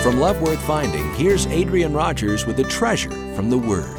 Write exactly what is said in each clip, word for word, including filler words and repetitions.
From Love Worth Finding, here's Adrian Rogers with a treasure from the Word.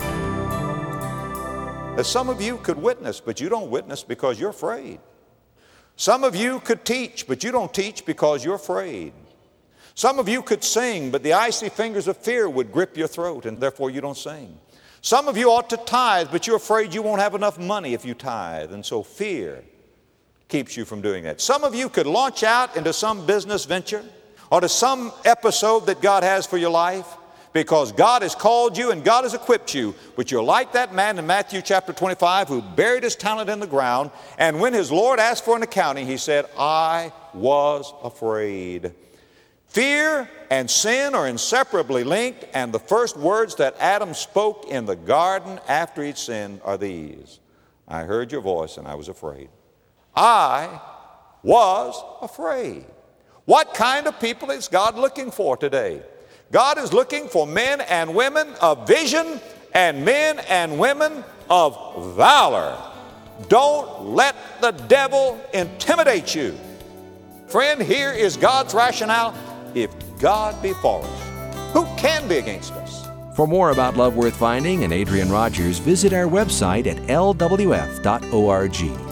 Some of you could witness, but you don't witness because you're afraid. Some of you could teach, but you don't teach because you're afraid. Some of you could sing, but the icy fingers of fear would grip your throat, and therefore you don't sing. Some of you ought to tithe, but you're afraid you won't have enough money if you tithe, and so fear keeps you from doing that. Some of you could launch out into some business venture or to some episode that God has for your life because God has called you and God has equipped you, but you're like that man in Matthew chapter twenty-five who buried his talent in the ground, and when his Lord asked for an accounting, he said, I was afraid. Fear and sin are inseparably linked, and the first words that Adam spoke in the garden after he'd sinned are these: I heard your voice and I was afraid. I was afraid. What kind of people is God looking for today? God is looking for men and women of vision and men and women of valor. Don't let the devil intimidate you. Friend, here is God's rationale. If God be for us, who can be against us? For more about Love Worth Finding and Adrian Rogers, visit our website at L W F dot org.